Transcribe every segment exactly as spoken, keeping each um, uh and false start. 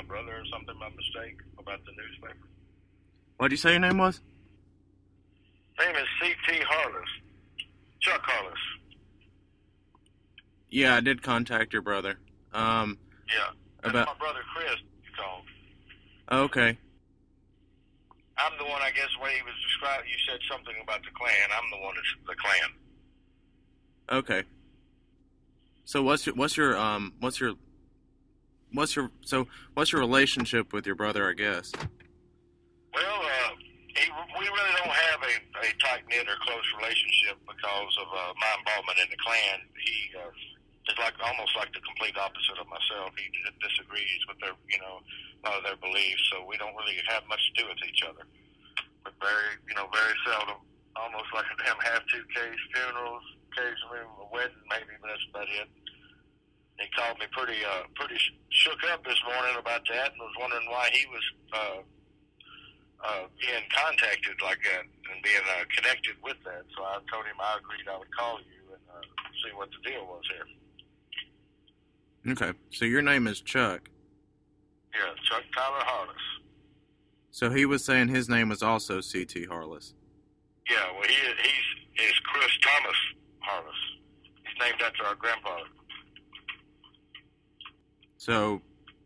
brother or something by mistake about the newspaper. What'd you say your name was? Name is C T Harless. Chuck Harless. Yeah, I did contact your brother. Um, Yeah. That's about. my brother Chris you called. Okay. I'm the one, I guess, the way he was described. You said something about the Klan. I'm the one that's the Klan. Okay. So what's your what's your um what's your what's your so what's your relationship with your brother? I guess. Well, uh, he, we really don't have a, a tight knit or close relationship because of uh, my involvement in the Klan. He uh, is like almost like the complete opposite of myself. He d- disagrees with their, you know, a lot of their beliefs, so we don't really have much to do with each other. But very, you know, very seldom. Almost like a damn have-to case, funerals, occasionally a wedding, maybe, but that's about it. He called me pretty, uh, pretty sh- shook up this morning about that, and was wondering why he was uh, uh, being contacted like that and being uh, connected with that. So I told him I agreed I would call you and uh, see what the deal was here. Okay. So your name is Chuck. Yeah, Chuck Tyler Harless. So he was saying his name was also C T Harless. Yeah, well, he he's is Chris Thomas Harless. He's named after our grandfather. So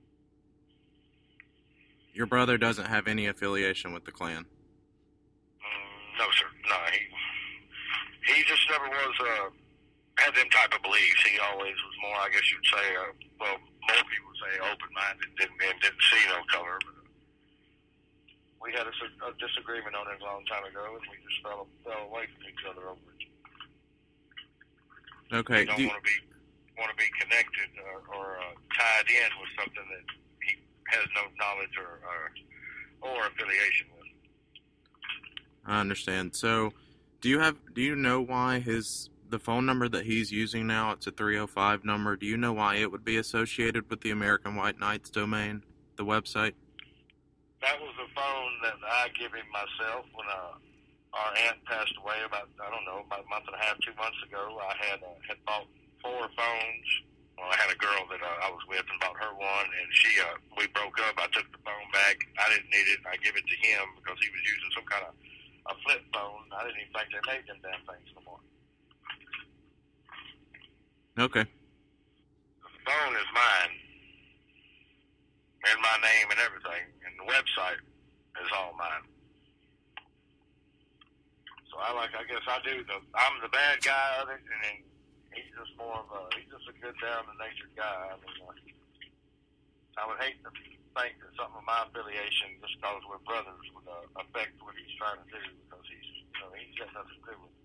your brother doesn't have any affiliation with the Klan? Mm, no, sir. No, he he just never was uh, had them type of beliefs. He always was more, I guess you'd say, uh, well, more people would say open-minded, didn't and didn't see no color. But we had a, a disagreement on it a long time ago, and we just fell fell away from each other over it. Okay. We don't Do you, want to be want to be connected or, or uh, tied in with something that he has no knowledge or or, or affiliation with. I understand. So, do you have do you know why his the phone number that he's using now, it's a three oh five number, do you know why it would be associated with the American White Knights domain, the website? That was the phone that I gave him myself when uh, our aunt passed away about, I don't know, about a month and a half, two months ago. I had uh, had bought four phones. Well, I had a girl that uh, I was with and bought her one, and she, uh, we broke up. I took the phone back. I didn't need it. I gave it to him because he was using some kind of a flip phone. I didn't even think they made them damn things no more. Okay. The phone is mine, and my name and everything, and the website is all mine. So I like, I guess I do the, I'm the bad guy of it, and then he's just more of a, he's just a good down-to-natured guy. I mean, uh, I would hate to think that something of my affiliation, just because we're brothers, would uh, affect what he's trying to do, because he's, you know, he's got nothing to do with it.